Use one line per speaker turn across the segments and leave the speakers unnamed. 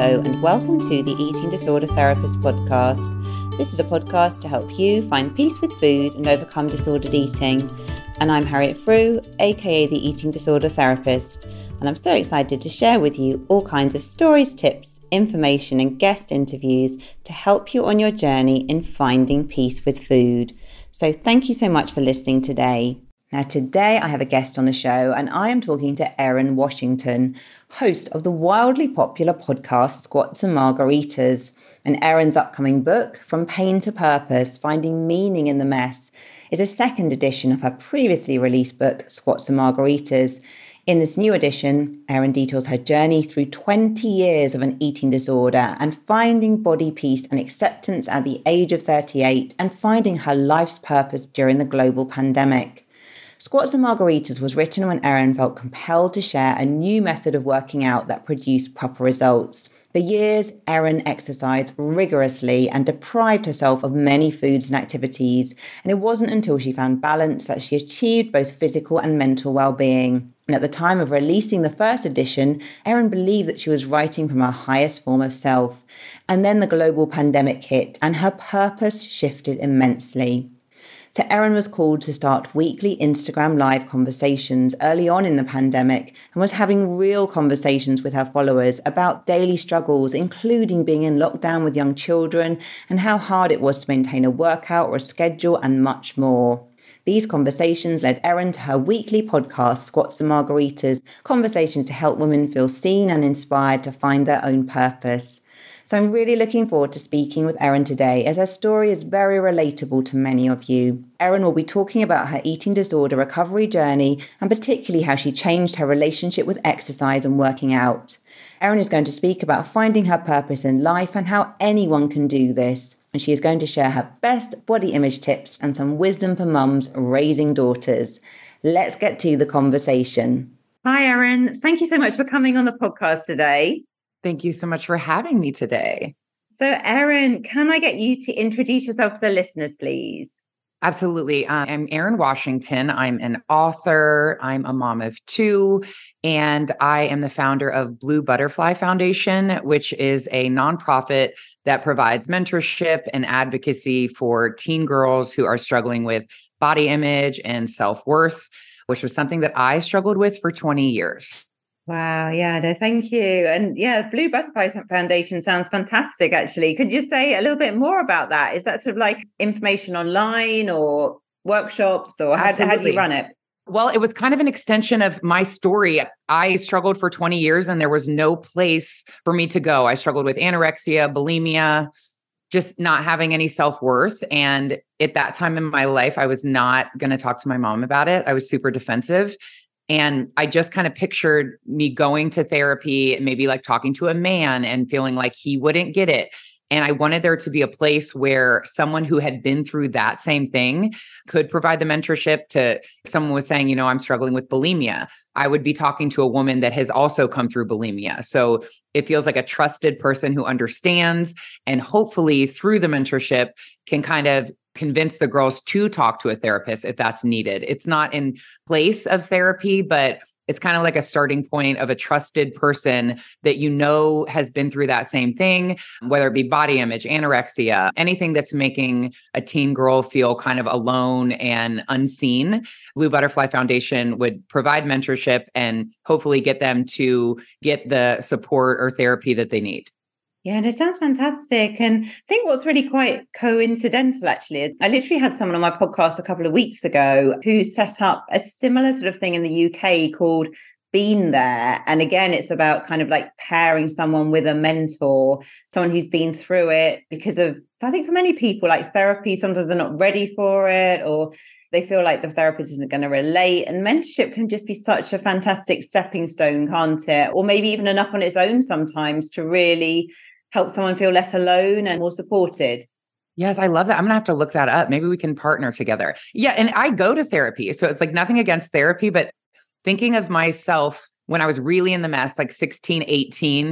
Hello and welcome to the Eating Disorder Therapist podcast. This is a podcast to help you find peace with food and overcome disordered eating. And I'm Harriet Frew, aka the Eating Disorder Therapist. And I'm so excited to share with you all kinds of stories, tips, information and guest interviews to help you on your journey in finding peace with food. So thank you so much for listening today. Now today I have a guest on the show and I am talking to Erin Washington, host of the wildly popular podcast Squats and Margaritas. And Erin's upcoming book, From Pain to Purpose, Finding Meaning in the Mess, is a second edition of her previously released book, Squats and Margaritas. In this new edition, Erin details her journey through 20 years of an eating disorder and finding body peace and acceptance at the age of 38 and finding her life's purpose during the global pandemic. Squats and Margaritas was written when Erin felt compelled to share a new method of working out that produced proper results. For years, Erin exercised rigorously and deprived herself of many foods and activities, and it wasn't until she found balance that she achieved both physical and mental well-being. And at the time of releasing the first edition, Erin believed that she was writing from her highest form of self. And then the global pandemic hit, and her purpose shifted immensely. So Erin was called to start weekly Instagram live conversations early on in the pandemic and was having real conversations with her followers about daily struggles, including being in lockdown with young children and how hard it was to maintain a workout or a schedule and much more. These conversations led Erin to her weekly podcast, Squats and Margaritas, conversations to help women feel seen and inspired to find their own purpose. So I'm really looking forward to speaking with Erin today as her story is very relatable to many of you. Erin will be talking about her eating disorder recovery journey and particularly how she changed her relationship with exercise and working out. Erin is going to speak about finding her purpose in life and how anyone can do this. And she is going to share her best body image tips and some wisdom for mums raising daughters. Let's get to the conversation. Hi, Erin. Thank you so much for coming on the podcast today.
Thank you so much for having me today.
So, Erin, can I get you to introduce yourself to the listeners, please?
Absolutely. I'm Erin Washington. I'm an author. I'm a mom of two, and I am the founder of Blue Butterfly Foundation, which is a nonprofit that provides mentorship and advocacy for teen girls who are struggling with body image and self-worth, which was something that I struggled with for 20 years.
Wow. Yeah. No, thank you. And yeah, Blue Butterfly Foundation sounds fantastic, actually. Could you say a little bit more about that? Is that sort of like information online or workshops or how do you run it?
Well, it was kind of an extension of my story. I struggled for 20 years and there was no place for me to go. I struggled with anorexia, bulimia, just not having any self-worth. And at that time in my life, I was not going to talk to my mom about it. I was super defensive. And I just kind of pictured me going to therapy and maybe like talking to a man and feeling like he wouldn't get it. And I wanted there to be a place where someone who had been through that same thing could provide the mentorship to someone was saying, I'm struggling with bulimia. I would be talking to a woman that has also come through bulimia. So it feels like a trusted person who understands and hopefully through the mentorship can kind of convince the girls to talk to a therapist if that's needed. It's not in place of therapy, but it's kind of like a starting point of a trusted person that has been through that same thing, whether it be body image, anorexia, anything that's making a teen girl feel kind of alone and unseen. Blue Butterfly Foundation would provide mentorship and hopefully get them to get the support or therapy that they need.
Yeah, and it sounds fantastic. And I think what's really quite coincidental, actually, is I literally had someone on my podcast a couple of weeks ago who set up a similar sort of thing in the UK called Been There. And again, it's about kind of like pairing someone with a mentor, someone who's been through it, because I think for many people, like therapy, sometimes they're not ready for it, or they feel like the therapist isn't going to relate. And mentorship can just be such a fantastic stepping stone, can't it? Or maybe even enough on its own sometimes to really help someone feel less alone and more supported.
Yes, I love that. I'm going to have to look that up. Maybe we can partner together. Yeah. And I go to therapy. So it's like nothing against therapy, but thinking of myself when I was really in the mess, like 16, 18,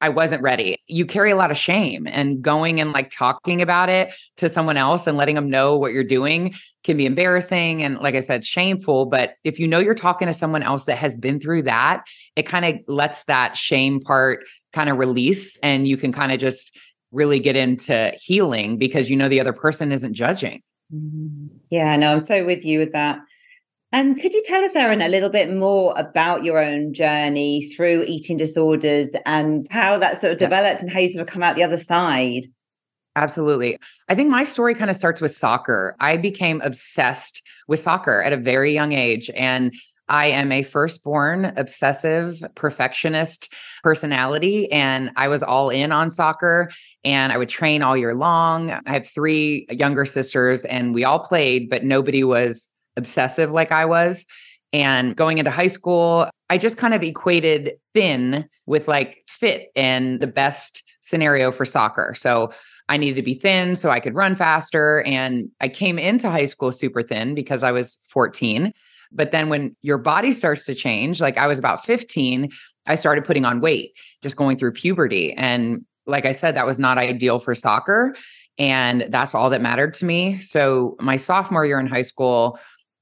I wasn't ready. You carry a lot of shame, and going and like talking about it to someone else and letting them know what you're doing can be embarrassing. And like I said, shameful. But if you know you're talking to someone else that has been through that, it kind of lets that shame part kind of release, and you can kind of just really get into healing because you know the other person isn't judging.
Yeah, no, I'm so with you with that. And could you tell us, Erin, a little bit more about your own journey through eating disorders and how that sort of developed and how you sort of come out the other side?
Absolutely. I think my story kind of starts with soccer. I became obsessed with soccer at a very young age. And I am a firstborn obsessive perfectionist personality. And I was all in on soccer and I would train all year long. I have 3 younger sisters and we all played, but nobody was obsessive like I was. And going into high school, I just kind of equated thin with like fit and the best scenario for soccer. So I needed to be thin so I could run faster. And I came into high school super thin because I was 14. But then when your body starts to change, like I was about 15, I started putting on weight, just going through puberty. And like I said, that was not ideal for soccer. And that's all that mattered to me. So my sophomore year in high school,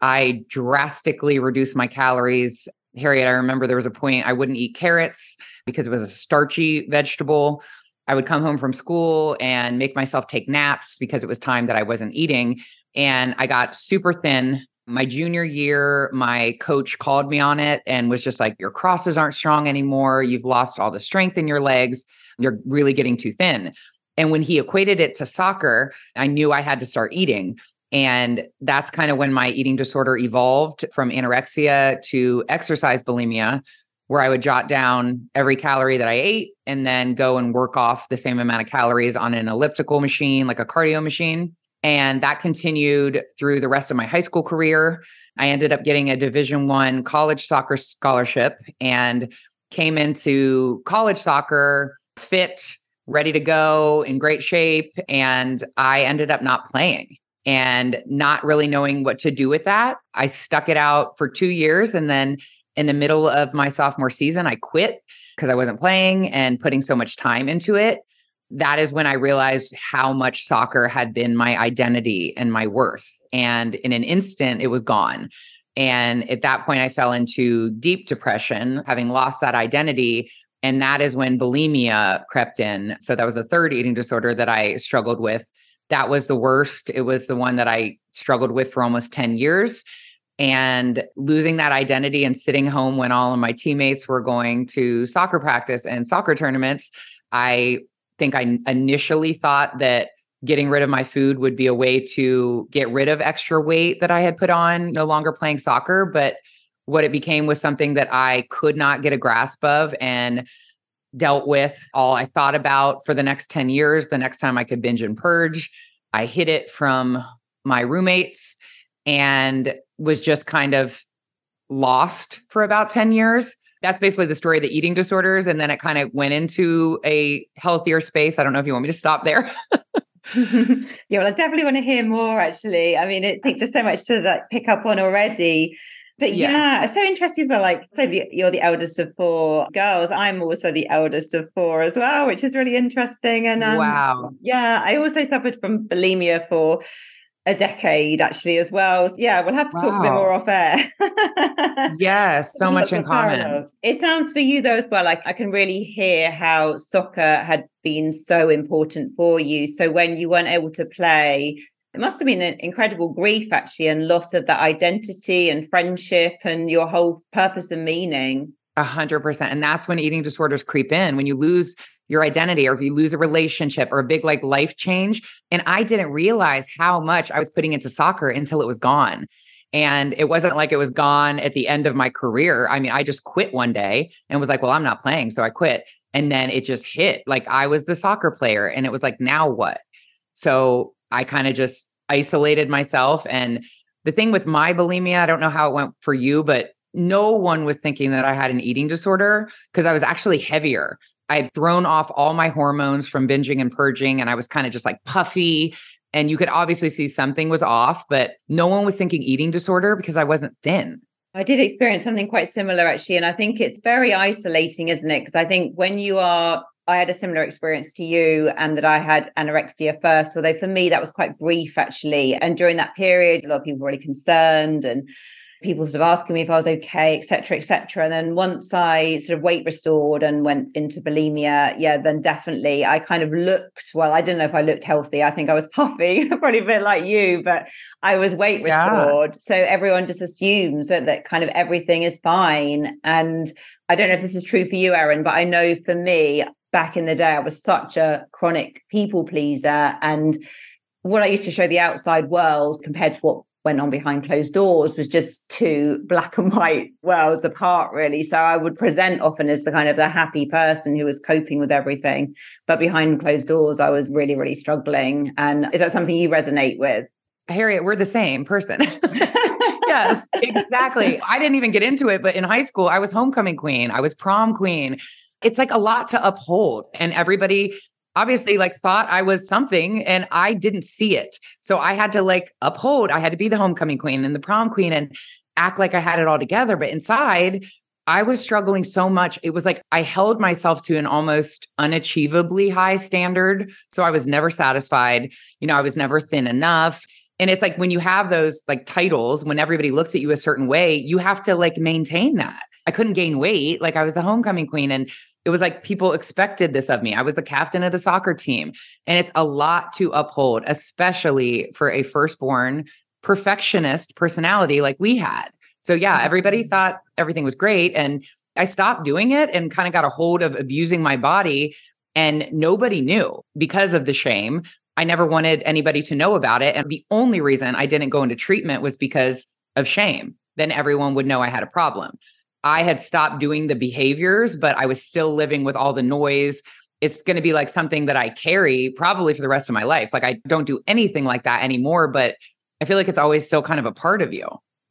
I drastically reduced my calories. Harriet, I remember there was a point I wouldn't eat carrots because it was a starchy vegetable. I would come home from school and make myself take naps because it was time that I wasn't eating. And I got super thin. My junior year, my coach called me on it and was just like, your crosses aren't strong anymore. You've lost all the strength in your legs. You're really getting too thin. And when he equated it to soccer, I knew I had to start eating. And that's kind of when my eating disorder evolved from anorexia to exercise bulimia, where I would jot down every calorie that I ate and then go and work off the same amount of calories on an elliptical machine, like a cardio machine. And that continued through the rest of my high school career. I ended up getting a Division I college soccer scholarship and came into college soccer fit, ready to go, in great shape. And I ended up not playing and not really knowing what to do with that. I stuck it out for 2 years. And then in the middle of my sophomore season, I quit because I wasn't playing and putting so much time into it. That is when I realized how much soccer had been my identity and my worth. And in an instant, it was gone. And at that point, I fell into deep depression, having lost that identity. And that is when bulimia crept in. So that was the third eating disorder that I struggled with. That was the worst. It was the one that I struggled with for almost 10 years. And losing that identity and sitting home when all of my teammates were going to soccer practice and soccer tournaments, I think I initially thought that getting rid of my food would be a way to get rid of extra weight that I had put on, no longer playing soccer. But what it became was something that I could not get a grasp of and dealt with. All I thought about for the next 10 years, the next time I could binge and purge, I hid it from my roommates and was just kind of lost for about 10 years. That's basically the story of the eating disorders. And then it kind of went into a healthier space. I don't know if you want me to stop there.
Yeah, well, I definitely want to hear more, actually. I mean, it's just so much to like pick up on already. But yeah, it's so interesting as well. Like, so you're the eldest of 4 girls. I'm also the eldest of 4 as well, which is really interesting. And
wow.
Yeah, I also suffered from bulimia for a decade, actually, as well. Yeah, we'll have to talk a bit more off air.
Yes, so much in common.
It sounds for you, though, as well, like I can really hear how soccer had been so important for you. So when you weren't able to play, it must have been an incredible grief, actually, and loss of that identity and friendship and your whole purpose and meaning.
100%. And that's when eating disorders creep in, when you lose your identity or if you lose a relationship or a big like life change. And I didn't realize how much I was putting into soccer until it was gone. And it wasn't like it was gone at the end of my career. I mean, I just quit one day and was like, well, I'm not playing. So I quit. And then it just hit. Like I was the soccer player and it was like, now what? So I kind of just isolated myself. And the thing with my bulimia, I don't know how it went for you, but no one was thinking that I had an eating disorder because I was actually heavier. I had thrown off all my hormones from binging and purging, and I was kind of just like puffy. And you could obviously see something was off, but no one was thinking eating disorder because I wasn't thin.
I did experience something quite similar, actually. And I think it's very isolating, isn't it? Because I think when you are I had a similar experience to you, and that I had anorexia first, although for me that was quite brief actually. And during that period, a lot of people were really concerned, and people sort of asking me if I was okay, et cetera, et cetera. And then once I sort of weight restored and went into bulimia, then definitely I kind of looked, well, I didn't know if I looked healthy. I think I was puffy, probably a bit like you, but I was weight restored. So everyone just assumes that kind of everything is fine. And I don't know if this is true for you, Erin, but I know for me, back in the day, I was such a chronic people pleaser. And what I used to show the outside world compared to what went on behind closed doors was just two black and white worlds apart, really. So I would present often as the kind of the happy person who was coping with everything. But behind closed doors, I was really, really struggling. And is that something you resonate with?
Harriet, we're the same person. Yes, exactly. I didn't even get into it, but in high school, I was homecoming queen. I was prom queen. It's like a lot to uphold. And everybody obviously thought I was something and I didn't see it. So I had to uphold, I had to be the homecoming queen and the prom queen and act like I had it all together. But inside, I was struggling so much. It was like I held myself to an almost unachievably high standard. So I was never satisfied. I was never thin enough. And it's like when you have those titles, when everybody looks at you a certain way, you have to maintain that. I couldn't gain weight. I was the homecoming queen. And it was like people expected this of me. I was the captain of the soccer team. And it's a lot to uphold, especially for a firstborn perfectionist personality like we had. So yeah, everybody thought everything was great. And I stopped doing it and kind of got a hold of abusing my body. And nobody knew because of the shame. I never wanted anybody to know about it. And the only reason I didn't go into treatment was because of shame. Then everyone would know I had a problem. I had stopped doing the behaviors, but I was still living with all the noise. It's going to be something that I carry probably for the rest of my life. I don't do anything like that anymore, but I feel like it's always still kind of a part of you.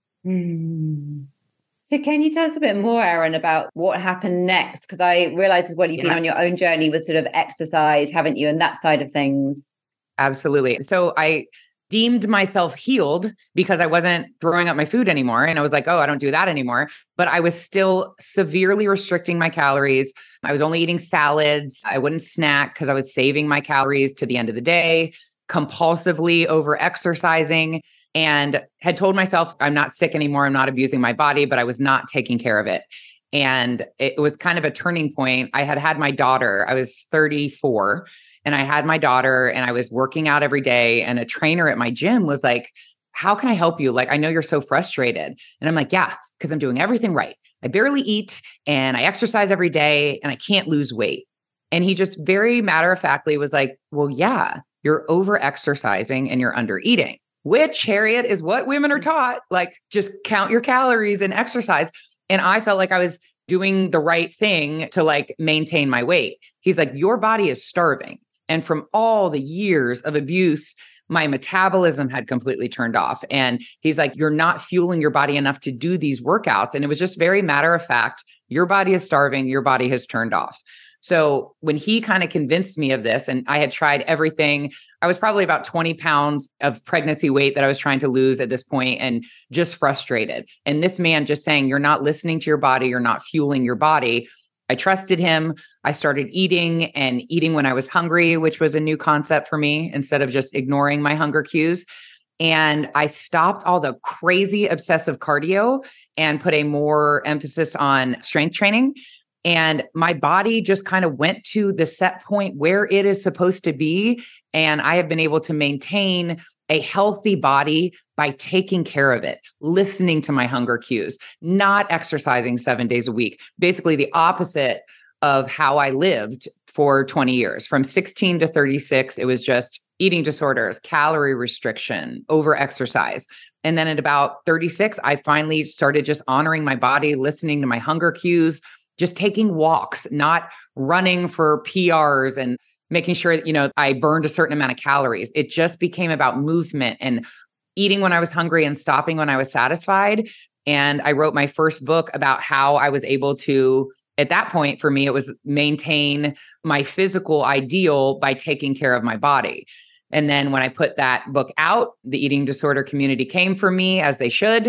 So can you tell us a bit more, Erin, about what happened next? Because I realize as well, you've been on your own journey with sort of exercise, haven't you? And that side of things.
Absolutely. So I deemed myself healed because I wasn't throwing up my food anymore. And I was like, oh, I don't do that anymore. But I was still severely restricting my calories. I was only eating salads. I wouldn't snack because I was saving my calories to the end of the day, compulsively over exercising, and had told myself I'm not sick anymore. I'm not abusing my body, but I was not taking care of it. And it was kind of a turning point. I had my daughter. I was 34. And I had my daughter and I was working out every day. And a trainer at my gym was like, how can I help you? I know you're so frustrated. And I'm like, yeah, because I'm doing everything right. I barely eat and I exercise every day and I can't lose weight. And he just very matter-of-factly was like, well, yeah, you're over exercising and you're under eating, which, Harriet, is what women are taught. Just count your calories and exercise. And I felt like I was doing the right thing to maintain my weight. He's like, your body is starving. And from all the years of abuse, my metabolism had completely turned off. And he's like, you're not fueling your body enough to do these workouts. And it was just very matter of fact, your body is starving, your body has turned off. So when he kind of convinced me of this, and I had tried everything, I was probably about 20 pounds of pregnancy weight that I was trying to lose at this point and just frustrated. And this man just saying, you're not listening to your body, you're not fueling your body. I trusted him. I started eating and eating when I was hungry, which was a new concept for me instead of just ignoring my hunger cues. And I stopped all the crazy obsessive cardio and put a more emphasis on strength training. And my body just kind of went to the set point where it is supposed to be. And I have been able to maintain a healthy body by taking care of it, listening to my hunger cues, not exercising 7 days a week, basically the opposite of how I lived for 20 years. From 16 to 36, it was just eating disorders, calorie restriction, over exercise. And then at about 36, I finally started just honoring my body, listening to my hunger cues, just taking walks, not running for PRs and making sure that, I burned a certain amount of calories. It just became about movement and eating when I was hungry and stopping when I was satisfied. And I wrote my first book about how I was able to, at that point for me, it was maintain my physical ideal by taking care of my body. And then when I put that book out, the eating disorder community came for me, as they should.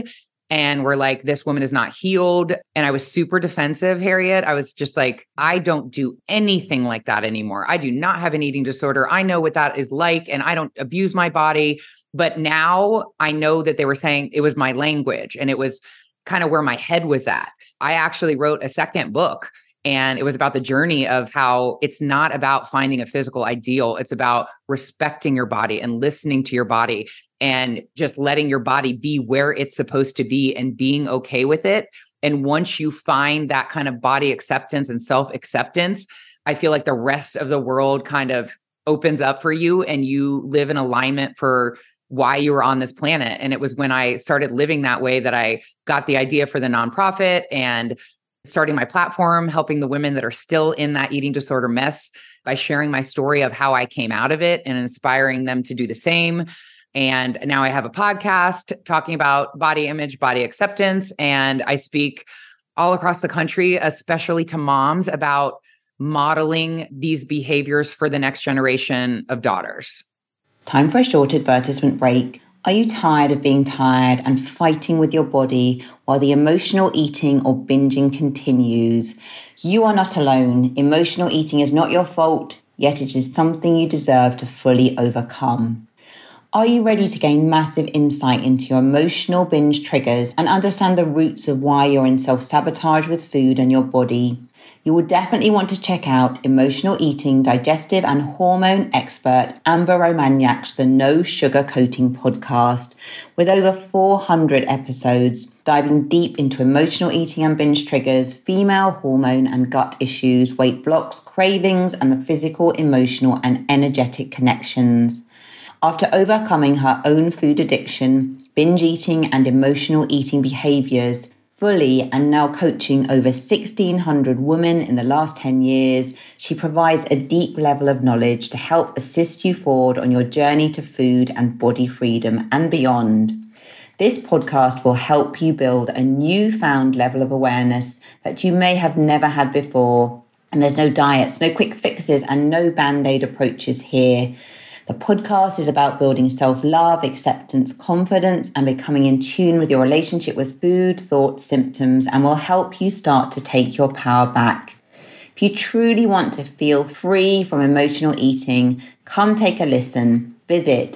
and were like, this woman is not healed. And I was super defensive, Harriet. I was just like, I don't do anything like that anymore. I do not have an eating disorder. I know what that is like, and I don't abuse my body. But now I know that they were saying it was my language, and it was kind of where my head was at. I actually wrote a second book, and it was about the journey of how it's not about finding a physical ideal. It's about respecting your body and listening to your body and just letting your body be where it's supposed to be and being okay with it. And once you find that kind of body acceptance and self-acceptance, I feel like the rest of the world kind of opens up for you, and you live in alignment for why you were on this planet. And it was when I started living that way that I got the idea for the nonprofit and starting my platform, helping the women that are still in that eating disorder mess by sharing my story of how I came out of it and inspiring them to do the same. And now I have a podcast talking about body image, body acceptance, and I speak all across the country, especially to moms, about modeling these behaviors for the next generation of daughters.
Time for a short advertisement break. Are you tired of being tired and fighting with your body while the emotional eating or binging continues? You are not alone. Emotional eating is not your fault, yet it is something you deserve to fully overcome. Are you ready to gain massive insight into your emotional binge triggers and understand the roots of why you're in self-sabotage with food and your body? You will definitely want to check out emotional eating, digestive and hormone expert Amber Romagnac's The No Sugar Coating podcast, with over 400 episodes diving deep into emotional eating and binge triggers, female hormone and gut issues, weight blocks, cravings, and the physical, emotional and energetic connections. After overcoming her own food addiction, binge eating and emotional eating behaviors fully, and now coaching over 1,600 women in the last 10 years, she provides a deep level of knowledge to help assist you forward on your journey to food and body freedom and beyond. This podcast will help you build a newfound level of awareness that you may have never had before. And there's no diets, no quick fixes, and no band-aid approaches here. The podcast is about building self-love, acceptance, confidence, and becoming in tune with your relationship with food, thoughts, symptoms, and will help you start to take your power back. If you truly want to feel free from emotional eating, come take a listen. Visit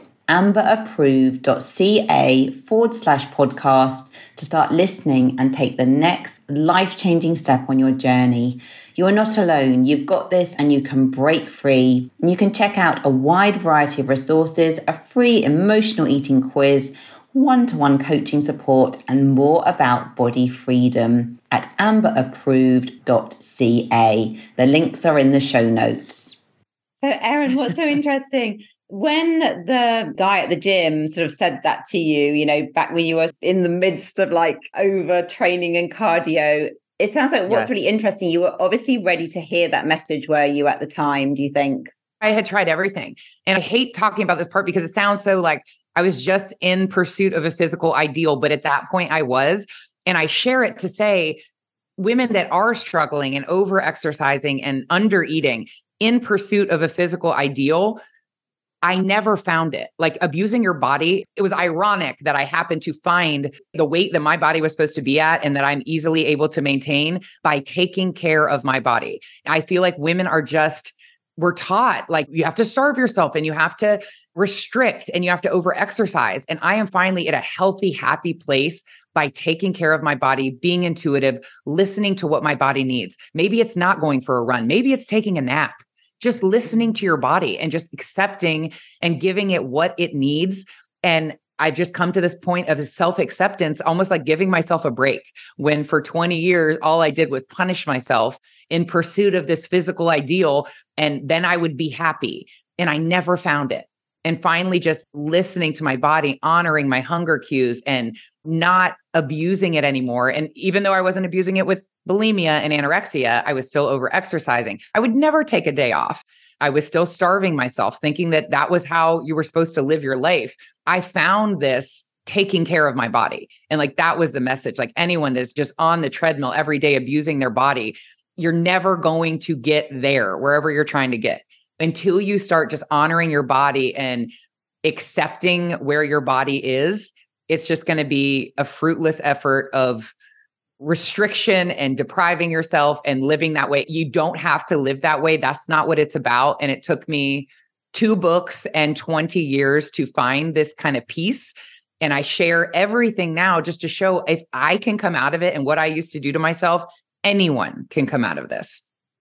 amberapproved.ca/podcast to start listening and take the next life-changing step on your journey. You are not alone. You've got this, and you can break free. You can check out a wide variety of resources, a free emotional eating quiz, one-to-one coaching support, and more about body freedom at amberapproved.ca. The links are in the show notes. So, Erin, what's so interesting? When the guy at the gym sort of said that to you, you know, back when you were in the midst of like overtraining and cardio, it sounds like what's really interesting, you were obviously ready to hear that message, were you, at the time, do you think?
I had tried everything. And I hate talking about this part because it sounds so like I was just in pursuit of a physical ideal. But at that point I was, and I share it to say women that are struggling and over exercising and under eating in pursuit of a physical ideal, I never found it. Like abusing your body, it was ironic that I happened to find the weight that my body was supposed to be at and that I'm easily able to maintain by taking care of my body. I feel like women are just, we're taught like you have to starve yourself and you have to restrict and you have to over-exercise. And I am finally at a healthy, happy place by taking care of my body, being intuitive, listening to what my body needs. Maybe it's not going for a run. Maybe it's taking a nap. Just listening to your body and just accepting and giving it what it needs. And I've just come to this point of self-acceptance, almost like giving myself a break, when for 20 years, all I did was punish myself in pursuit of this physical ideal. And then I would be happy. And I never found it. And finally, just listening to my body, honoring my hunger cues and not abusing it anymore. And even though I wasn't abusing it with bulimia and anorexia, I was still over exercising. I would never take a day off. I was still starving myself, thinking that that was how you were supposed to live your life. I found this taking care of my body. And like, that was the message. Like anyone that's just on the treadmill every day, abusing their body, you're never going to get there wherever you're trying to get until you start just honoring your body and accepting where your body is. it's just going to be a fruitless effort of restriction and depriving yourself and living that way. You don't have to live that way. That's not what it's about. And it took me 2 books and 20 years to find this kind of peace. And I share everything now just to show if I can come out of it and what I used to do to myself, anyone can come out of this.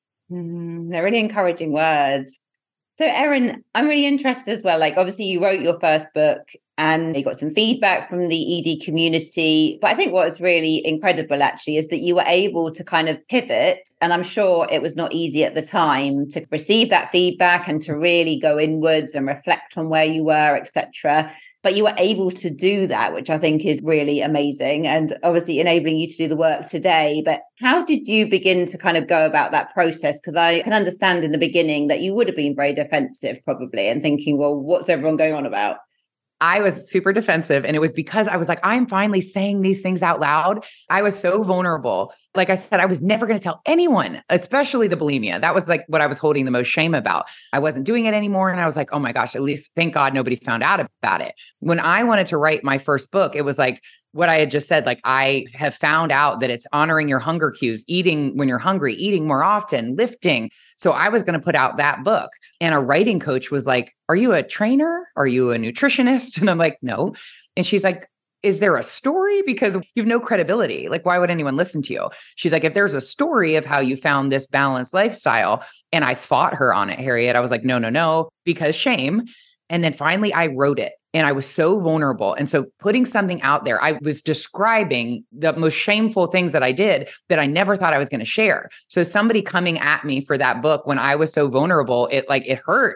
They're really encouraging words. So Erin, I'm really interested as well. Like, obviously you wrote your first book and you got some feedback from the ED community. But I think what was really incredible actually is that you were able to kind of pivot. And I'm sure it was not easy at the time to receive that feedback and to really go inwards and reflect on where you were, etc. But you were able to do that, which I think is really amazing and obviously enabling you to do the work today. But how did you begin to kind of go about that process? Because I can understand in the beginning that you would have been very defensive probably and thinking, well, what's everyone going on about?
I was super defensive. And it was because I was like, I'm finally saying these things out loud. I was so vulnerable. Like I said, I was never going to tell anyone, especially the bulimia. That was like what I was holding the most shame about. I wasn't doing it anymore. And I was like, oh my gosh, at least thank God nobody found out about it. When I wanted to write my first book, it was like what I had just said, like I have found out that it's honoring your hunger cues, eating when you're hungry, eating more often, lifting. So I was going to put out that book. And a writing coach was like, are you a trainer? Are you a nutritionist? And I'm like, no. And she's like, is there a story? Because you have no credibility. Like, why would anyone listen to you? She's like, if there's a story of how you found this balanced lifestyle, and I fought her on it, Harriet. I was like, no, because shame. And then finally I wrote it and I was so vulnerable. And so putting something out there, I was describing the most shameful things that I did that I never thought I was going to share. So somebody coming at me for that book when I was so vulnerable, it hurt.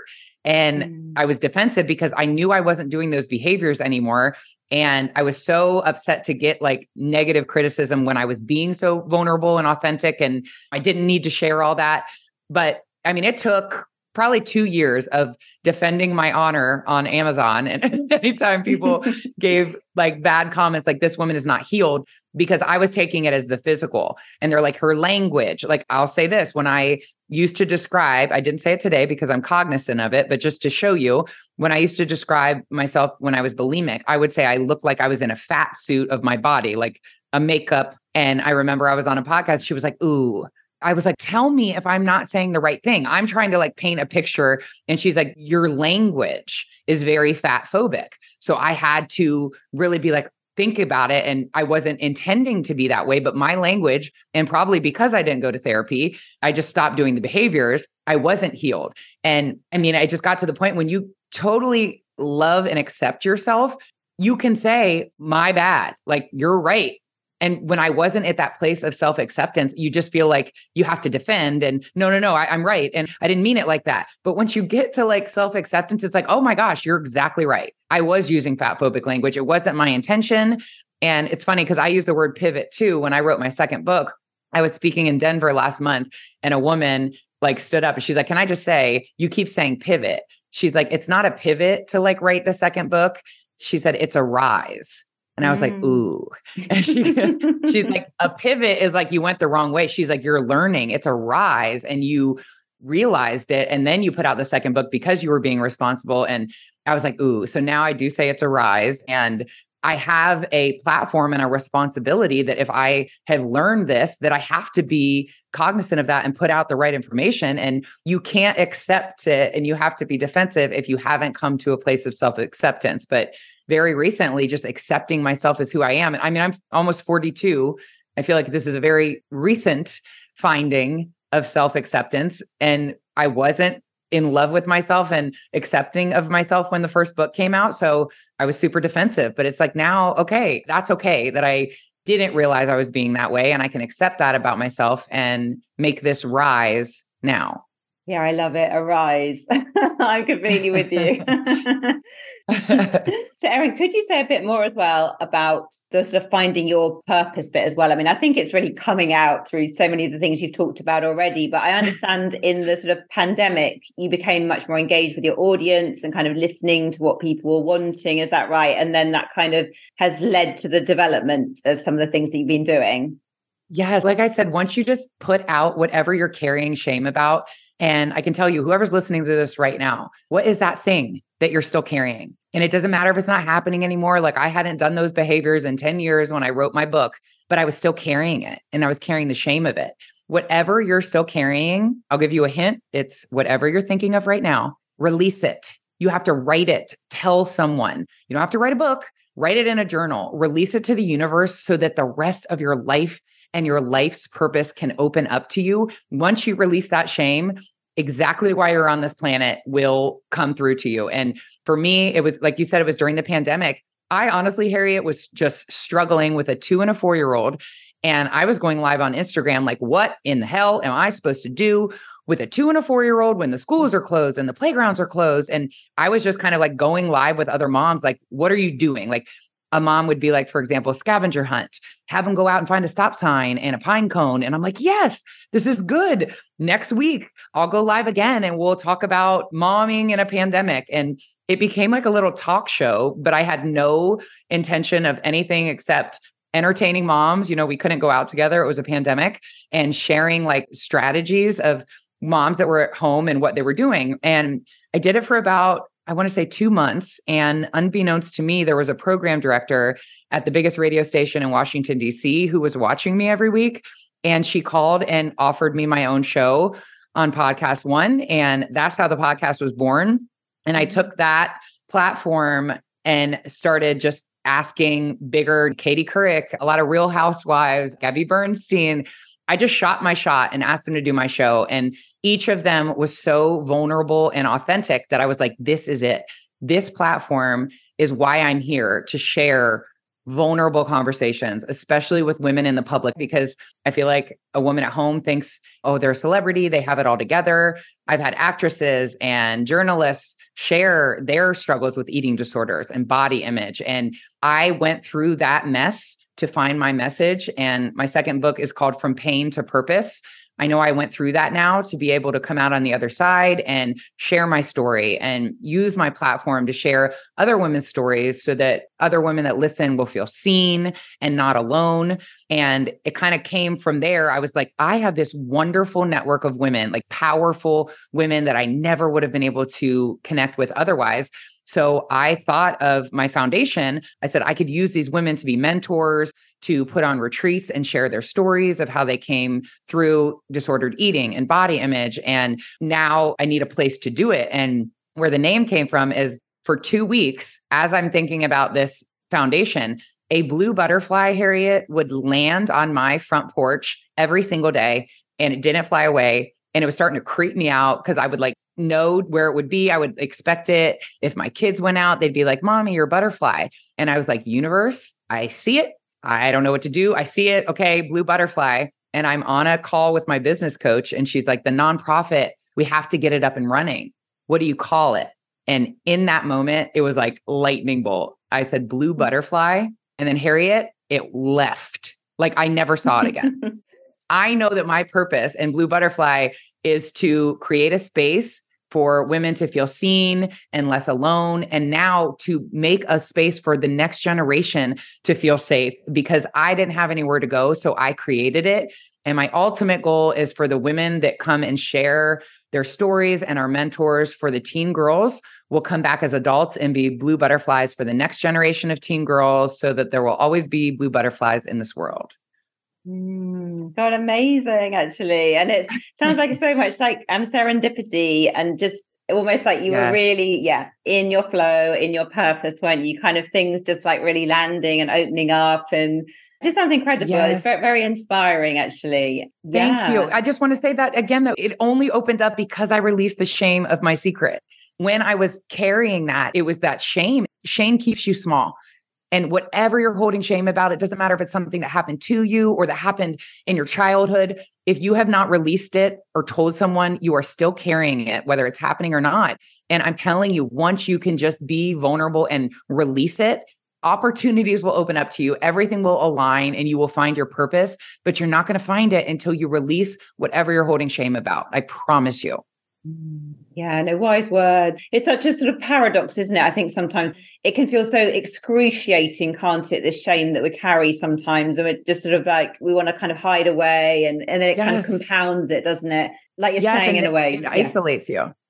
And I was defensive because I knew I wasn't doing those behaviors anymore. And I was so upset to get like negative criticism when I was being so vulnerable and authentic. And I didn't need to share all that. But I mean, it took probably 2 years of defending my honor on Amazon. And anytime people gave like bad comments, like this woman is not healed, because I was taking it as the physical. And they're like, her language, like I'll say this, when I used to describe, I didn't say it today because I'm cognizant of it, but just to show you, when I used to describe myself when I was bulimic, I would say I looked like I was in a fat suit of my body, like a makeup. And I remember I was on a podcast. She was like, ooh, I was like, tell me if I'm not saying the right thing. I'm trying to like paint a picture. And she's like, your language is very fat phobic. So I had to really be like, think about it. And I wasn't intending to be that way, but my language, and probably because I didn't go to therapy, I just stopped doing the behaviors. I wasn't healed. And I mean, I just got to the point when you totally love and accept yourself, you can say, my bad, like you're right. And when I wasn't at that place of self-acceptance, you just feel like you have to defend and no, I'm right. And I didn't mean it like that. But once you get to like self-acceptance, it's like, oh my gosh, you're exactly right. I was using fat phobic language. It wasn't my intention. And it's funny because I use the word pivot too. When I wrote my second book, I was speaking in Denver last month and a woman like stood up and she's like, can I just say, you keep saying pivot. She's like, it's not a pivot to like write the second book. She said, it's a rise. And I was like, ooh. And she's like, a pivot is like you went the wrong way. She's like, you're learning. It's a rise. And you realized it. And then you put out the second book because you were being responsible. And I was like, ooh. So now I do say it's a rise. And I have a platform and a responsibility that if I have learned this, that I have to be cognizant of that and put out the right information. And you can't accept it. And you have to be defensive if you haven't come to a place of self-acceptance. But very recently, just accepting myself as who I am. And I mean, I'm almost 42. I feel like this is a very recent finding of self-acceptance. And I wasn't in love with myself and accepting of myself when the first book came out. So I was super defensive, but it's like now, okay, that's okay that I didn't realize I was being that way. And I can accept that about myself and make this rise now.
Yeah, I love it. Arise. I'm completely with you. So Erin, could you say a bit more as well about the sort of finding your purpose bit as well? I mean, I think it's really coming out through so many of the things you've talked about already, but I understand in the sort of pandemic, you became much more engaged with your audience and kind of listening to what people were wanting. Is that right? And then that kind of has led to the development of some of the things that you've been doing.
Yes. Like I said, once you just put out whatever you're carrying shame about, and I can tell you, whoever's listening to this right now, what is that thing that you're still carrying? And it doesn't matter if it's not happening anymore. Like I hadn't done those behaviors in 10 years when I wrote my book, but I was still carrying it and I was carrying the shame of it. Whatever you're still carrying, I'll give you a hint. It's whatever you're thinking of right now, release it. You have to write it, tell someone. You don't have to write a book, write it in a journal, release it to the universe so that the rest of your life and your life's purpose can open up to you. Once you release that shame, exactly why you're on this planet will come through to you. And for me, it was like you said, it was during the pandemic. I honestly, Harriet, was just struggling with a 2 and a 4-year-old. And I was going live on Instagram, like, what in the hell am I supposed to do with a 2 and a 4-year-old when the schools are closed and the playgrounds are closed? And I was just kind of like going live with other moms, like, what are you doing? Like a mom would be like, for example, scavenger hunt, have them go out and find a stop sign and a pine cone. And I'm like, yes, this is good. Next week, I'll go live again and we'll talk about momming in a pandemic. And it became like a little talk show, but I had no intention of anything except entertaining moms. We couldn't go out together. It was a pandemic, and sharing like strategies of moms that were at home and what they were doing. And I did it for about, I want to say 2 months. And unbeknownst to me, there was a program director at the biggest radio station in Washington, D.C., who was watching me every week. And she called and offered me my own show on Podcast One. And that's how the podcast was born. And I took that platform and started just asking bigger Katie Couric, a lot of Real Housewives, Gabby Bernstein. I just shot my shot and asked them to do my show. And each of them was so vulnerable and authentic that I was like, this is it. This platform is why I'm here, to share vulnerable conversations, especially with women in the public, because I feel like a woman at home thinks, oh, they're a celebrity, they have it all together. I've had actresses and journalists share their struggles with eating disorders and body image. And I went through that mess to find my message. And my second book is called From Pain to Purpose. I know I went through that now to be able to come out on the other side and share my story and use my platform to share other women's stories so that other women that listen will feel seen and not alone. And it kind of came from there. I was like, I have this wonderful network of women, like powerful women that I never would have been able to connect with otherwise. So I thought of my foundation. I said, I could use these women to be mentors, to put on retreats and share their stories of how they came through disordered eating and body image. And now I need a place to do it. And where the name came from is for 2 weeks, as I'm thinking about this foundation, a blue butterfly, Harriet, would land on my front porch every single day, and it didn't fly away. And it was starting to creep me out because I would like know where it would be. I would expect it. If my kids went out, they'd be like, Mommy, you're a butterfly. And I was like, universe, I see it. I don't know what to do. I see it. Okay, blue butterfly. And I'm on a call with my business coach. And she's like, the nonprofit, we have to get it up and running. What do you call it? And in that moment, it was like lightning bolt. I said, blue butterfly. And then Harriet, it left. Like I never saw it again. I know that my purpose in Blue Butterfly is to create a space for women to feel seen and less alone. And now to make a space for the next generation to feel safe, because I didn't have anywhere to go. So I created it. And my ultimate goal is for the women that come and share their stories and our mentors for the teen girls will come back as adults and be blue butterflies for the next generation of teen girls, so that there will always be blue butterflies in this world.
God, amazing, actually. And it sounds like so much like serendipity, and just almost like you were really, in your flow, in your purpose, weren't you? Kind of things just like really landing and opening up, and it just sounds incredible. Yes. It's very, very inspiring, actually.
Thank you. I just want to say that again, though, it only opened up because I released the shame of my secret. When I was carrying that, it was that shame. Shame keeps you small. And whatever you're holding shame about, it doesn't matter if it's something that happened to you or that happened in your childhood. If you have not released it or told someone, you are still carrying it, whether it's happening or not. And I'm telling you, once you can just be vulnerable and release it, opportunities will open up to you. Everything will align and you will find your purpose, but you're not going to find it until you release whatever you're holding shame about. I promise you.
Yeah, no, wise words. It's such a sort of paradox, isn't it? I think sometimes it can feel so excruciating, can't it? The shame that we carry sometimes, and it just sort of like we want to kind of hide away, and then it kind of compounds it, doesn't it? Like you're saying, in a way,
it isolates you.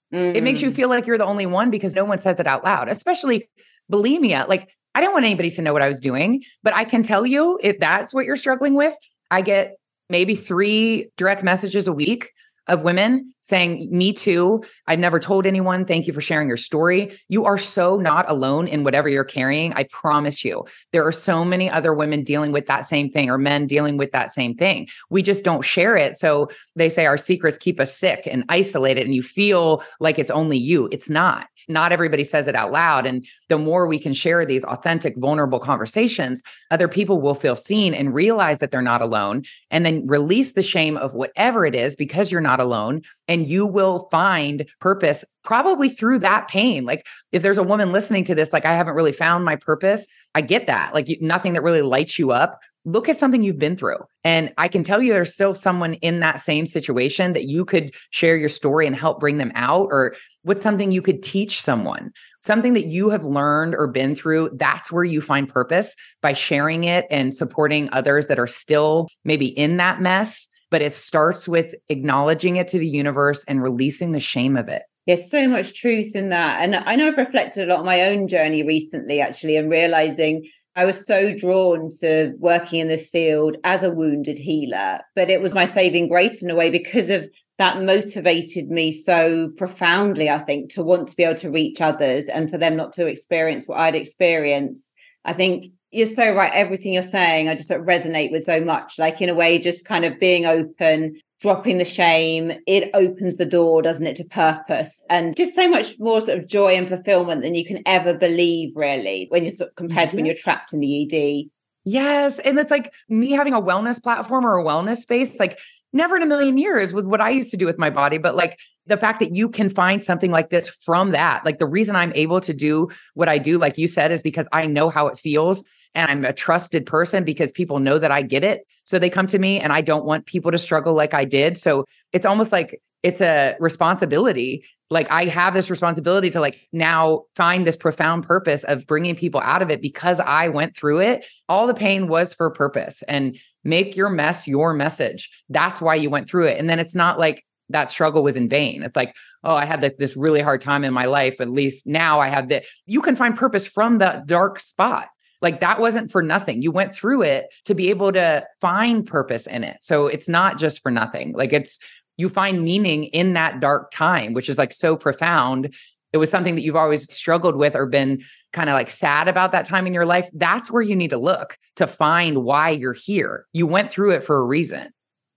It makes you feel like you're the only one because no one says it out loud, especially bulimia. Like, I didn't want anybody to know what I was doing, but I can tell you if that's what you're struggling with, I get maybe 3 direct messages a week of women saying, me too. I've never told anyone. Thank you for sharing your story. You are so not alone in whatever you're carrying. I promise you, there are so many other women dealing with that same thing or men dealing with that same thing. We just don't share it. So they say our secrets keep us sick and isolated, and you feel like it's only you. It's not. Not everybody says it out loud. And the more we can share these authentic, vulnerable conversations, other people will feel seen and realize that they're not alone, and then release the shame of whatever it is because you're not alone. And you will find purpose probably through that pain. Like, if there's a woman listening to this, like, I haven't really found my purpose. I get that. Like, nothing that really lights you up. Look at something you've been through. And I can tell you there's still someone in that same situation that you could share your story and help bring them out. Or what's something you could teach someone, something that you have learned or been through. That's where you find purpose, by sharing it and supporting others that are still maybe in that mess. But it starts with acknowledging it to the universe and releasing the shame of it.
There's so much truth in that. And I know I've reflected a lot on my own journey recently, actually, and realizing I was so drawn to working in this field as a wounded healer, but it was my saving grace in a way, because of that motivated me so profoundly, I think, to want to be able to reach others and for them not to experience what I'd experienced. I think you're so right. Everything you're saying, I just sort of resonate with so much, like, in a way, just kind of being open, dropping the shame. It opens the door, doesn't it, to purpose, and just so much more sort of joy and fulfillment than you can ever believe, really, when you're sort of compared to when you're trapped in the ED.
Yes. And it's like me having a wellness platform or a wellness space, like, never in a million years was what I used to do with my body. But like, the fact that you can find something like this from that, like, the reason I'm able to do what I do, like you said, is because I know how it feels. And I'm a trusted person because people know that I get it. So they come to me, and I don't want people to struggle like I did. So it's almost like it's a responsibility. Like, I have this responsibility to, like, now find this profound purpose of bringing people out of it because I went through it. All the pain was for purpose, and make your mess your message. That's why you went through it. And then it's not like that struggle was in vain. It's like, oh, I had this really hard time in my life. At least now I have this. You can find purpose from the dark spot. Like, that wasn't for nothing. You went through it to be able to find purpose in it. So it's not just for nothing. Like, you find meaning in that dark time, which is like so profound. It was something that you've always struggled with or been kind of like sad about that time in your life. That's where you need to look to find why you're here. You went through it for a reason.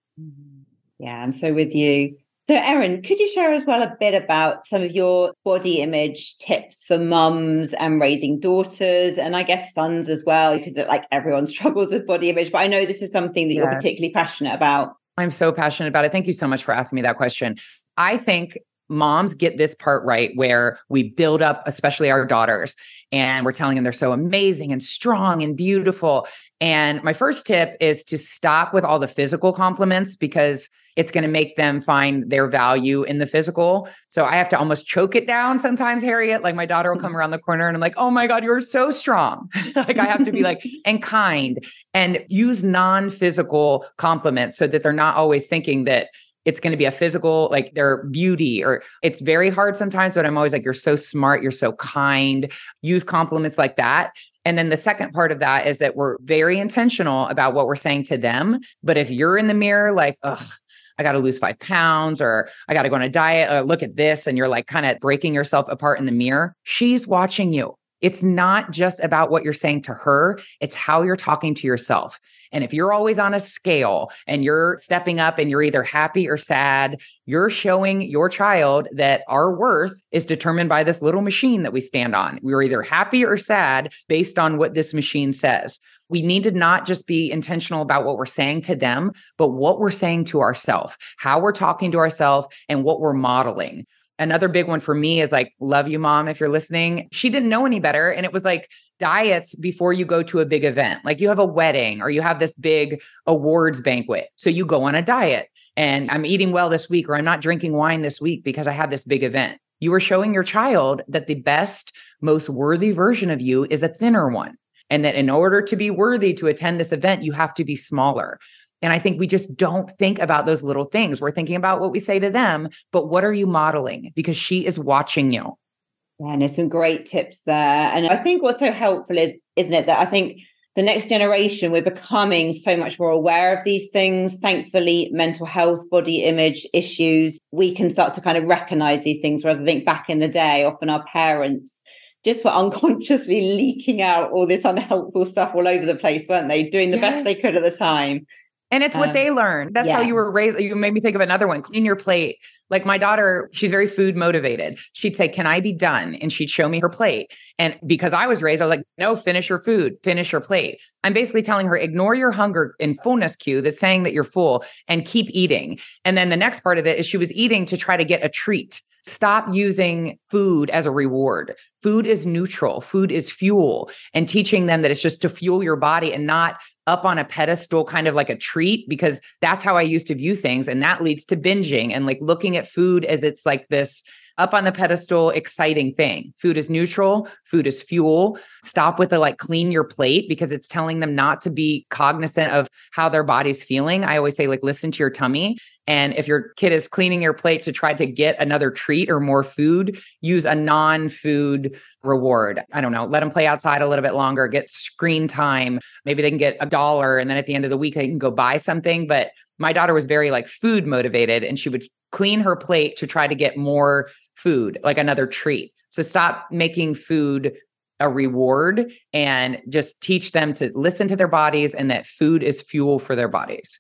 Yeah, I'm so with you. So, Erin, could you share as well a bit about some of your body image tips for mums and raising daughters, and I guess sons as well, because like everyone struggles with body image, but I know this is something that you're particularly passionate about.
I'm so passionate about it. Thank you so much for asking me that question. I think moms get this part right, where we build up, especially our daughters, and we're telling them they're so amazing and strong and beautiful. And my first tip is to stop with all the physical compliments, because it's going to make them find their value in the physical. So I have to almost choke it down sometimes, Harriet. Like, my daughter will come around the corner and I'm like, oh my God, you're so strong. Like, I have to be like, and kind, and use non-physical compliments so that they're not always thinking that it's going to be a physical, like their beauty, or it's very hard sometimes, but I'm always like, you're so smart. You're so kind. Use compliments like that. And then the second part of that is that we're very intentional about what we're saying to them. But if you're in the mirror, like, ugh, I got to lose 5 pounds, or I got to go on a diet, or look at this, and you're like kind of breaking yourself apart in the mirror, she's watching you. It's not just about what you're saying to her. It's how you're talking to yourself. And if you're always on a scale and you're stepping up and you're either happy or sad, you're showing your child that our worth is determined by this little machine that we stand on. We're either happy or sad based on what this machine says. We need to not just be intentional about what we're saying to them, but what we're saying to ourselves, how we're talking to ourselves, and what we're modeling. Another big one for me is like, love you, mom, if you're listening. She didn't know any better. And it was like diets before you go to a big event. Like, you have a wedding or you have this big awards banquet. So you go on a diet, and I'm eating well this week, or I'm not drinking wine this week because I have this big event. You are showing your child that the best, most worthy version of you is a thinner one. And that in order to be worthy to attend this event, you have to be smaller. And I think we just don't think about those little things. We're thinking about what we say to them, but what are you modeling? Because she is watching you.
Yeah, and there's some great tips there. And I think what's so helpful is, isn't it, that I think the next generation, we're becoming so much more aware of these things. Thankfully, mental health, body image issues, we can start to kind of recognize these things. Whereas I think back in the day, often our parents just were unconsciously leaking out all this unhelpful stuff all over the place, weren't they? Doing the best they could at the time.
And it's what they learned. That's how you were raised. You made me think of another one. Clean your plate. Like my daughter, she's very food motivated. She'd say, "Can I be done?" And she'd show me her plate. And because I was raised, I was like, "No, finish your food, finish your plate." I'm basically telling her, ignore your hunger and fullness cue that's saying that you're full and keep eating. And then the next part of it is she was eating to try to get a treat. Stop using food as a reward. Food is neutral. Food is fuel. And teaching them that it's just to fuel your body and not up on a pedestal, kind of like a treat, because that's how I used to view things. And that leads to binging and like looking at food as it's like this up on the pedestal, exciting thing. Food is neutral. Food is fuel. Stop with the like clean your plate, because it's telling them not to be cognizant of how their body's feeling. I always say, like, listen to your tummy. And if your kid is cleaning your plate to try to get another treat or more food, use a non-food reward. I don't know, let them play outside a little bit longer, get screen time. Maybe they can get $1. And then at the end of the week, they can go buy something. But my daughter was very like food motivated, and she would clean her plate to try to get more food, like another treat. So stop making food a reward and just teach them to listen to their bodies and that food is fuel for their bodies.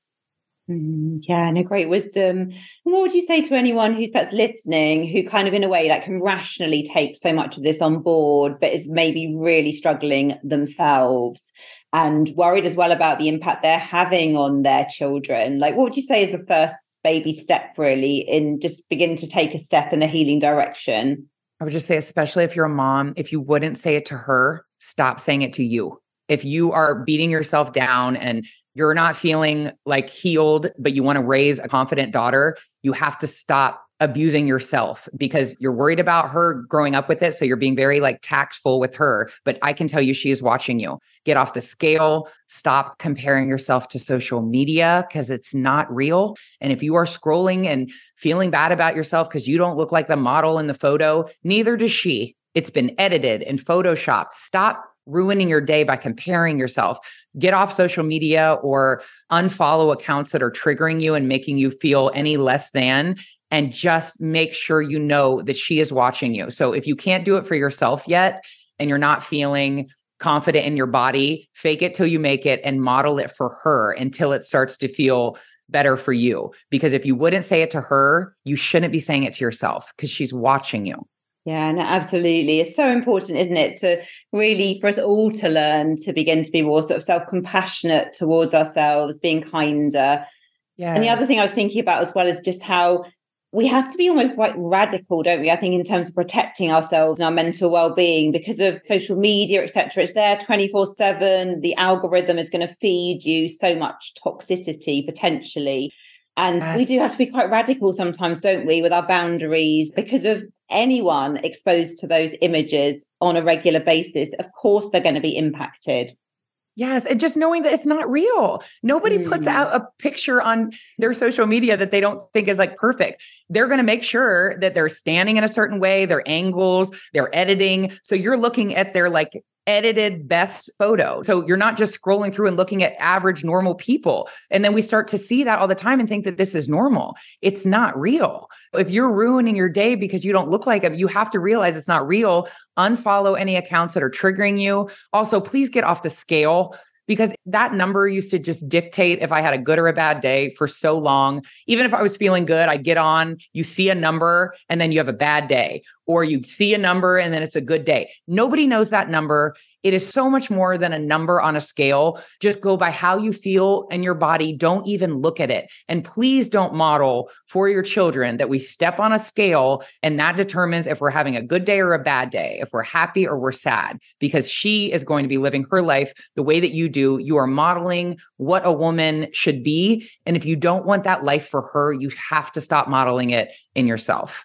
Yeah, and a great wisdom. And what would you say to anyone who's perhaps listening, who kind of in a way like can rationally take so much of this on board, but is maybe really struggling themselves and worried as well about the impact they're having on their children? Like, what would you say is the first baby step really in just begin to take a step in the healing direction?
I would just say, especially if you're a mom, if you wouldn't say it to her, stop saying it to you. If you are beating yourself down and you're not feeling like healed, but you want to raise a confident daughter, you have to stop abusing yourself because you're worried about her growing up with it. So you're being very like tactful with her, but I can tell you she is watching you. Get off the scale. Stop comparing yourself to social media because it's not real. And if you are scrolling and feeling bad about yourself because you don't look like the model in the photo, neither does she. It's been edited and photoshopped. Stop ruining your day by comparing yourself. Get off social media or unfollow accounts that are triggering you and making you feel any less than, and just make sure you know that she is watching you. So if you can't do it for yourself yet and you're not feeling confident in your body, fake it till you make it and model it for her until it starts to feel better for you. Because if you wouldn't say it to her, you shouldn't be saying it to yourself because she's watching you.
Yeah, no, absolutely. It's so important, isn't it, to really, for us all to learn to begin to be more sort of self-compassionate towards ourselves, being kinder. Yes. And the other thing I was thinking about as well is just how we have to be almost quite radical, don't we? I think in terms of protecting ourselves and our mental well-being because of social media, etc. It's there 24/7. The algorithm is going to feed you so much toxicity potentially. And we do have to be quite radical sometimes, don't we, with our boundaries because of anyone exposed to those images on a regular basis. Of course, they're going to be impacted.
Yes. And just knowing that it's not real. Nobody puts out a picture on their social media that they don't think is like perfect. They're going to make sure that they're standing in a certain way, their angles, their editing. So you're looking at their like edited best photo. So you're not just scrolling through and looking at average normal people. And then we start to see that all the time and think that this is normal. It's not real. If you're ruining your day because you don't look like them, you have to realize it's not real. Unfollow any accounts that are triggering you. Also, please get off the scale, because that number used to just dictate if I had a good or a bad day for so long. Even if I was feeling good, I'd get on, you see a number and then you have a bad day, or you see a number and then it's a good day. Nobody knows that number. It is so much more than a number on a scale. Just go by how you feel in your body. Don't even look at it. And please don't model for your children that we step on a scale and that determines if we're having a good day or a bad day, if we're happy or we're sad, because she is going to be living her life the way that you do. You are modeling what a woman should be. And if you don't want that life for her, you have to stop modeling it in yourself.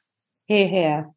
Hear, hear.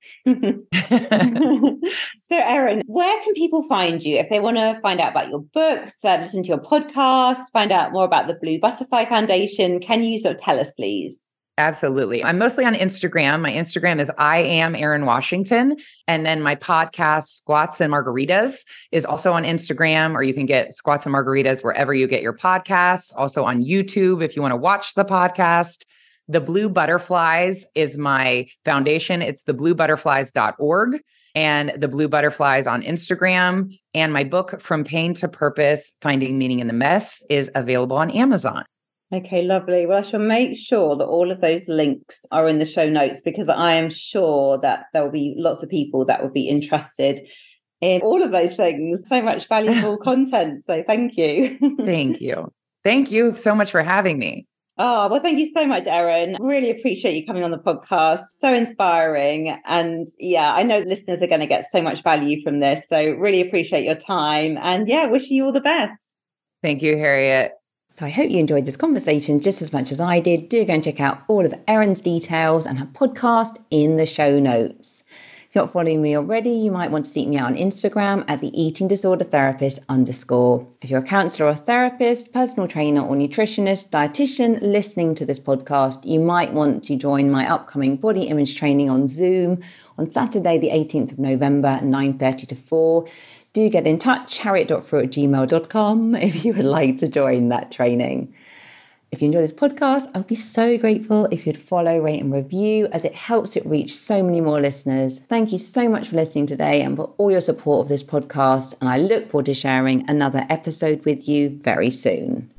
So, Erin, where can people find you if they want to find out about your books, listen to your podcast, find out more about the Blue Butterfly Foundation? Can you sort of tell us, please?
Absolutely. I'm mostly on Instagram. My Instagram is I am Erin Washington. And then my podcast, Squats and Margaritas, is also on Instagram, or you can get Squats and Margaritas wherever you get your podcasts. Also on YouTube if you want to watch the podcast. The Blue Butterflies is my foundation. It's thebluebutterflies.org and the Blue Butterflies on Instagram. And my book, From Pain to Purpose, Finding Meaning in the Mess, is available on Amazon.
Okay, lovely. Well, I shall make sure that all of those links are in the show notes, because I am sure that there will be lots of people that will be interested in all of those things. So much valuable content. So thank you.
Thank you. Thank you so much for having me.
Oh, well, thank you so much, Erin. Really appreciate you coming on the podcast. So inspiring. And yeah, I know listeners are going to get so much value from this. So really appreciate your time. And yeah, wishing you all the best.
Thank you, Harriet.
So I hope you enjoyed this conversation just as much as I did. Do go and check out all of Erin's details and her podcast in the show notes. If you're not following me already, you might want to seek me out on Instagram at the Eating Disorder Therapist _. If you're a counsellor or therapist, personal trainer or nutritionist, dietitian listening to this podcast, you might want to join my upcoming body image training on Zoom on Saturday, the 18th of November, 9:30 to 4. Do get in touch, harriet.frew@gmail.com, if you would like to join that training. If you enjoy this podcast, I would be so grateful if you'd follow, rate and review, as it helps it reach so many more listeners. Thank you so much for listening today and for all your support of this podcast. And I look forward to sharing another episode with you very soon.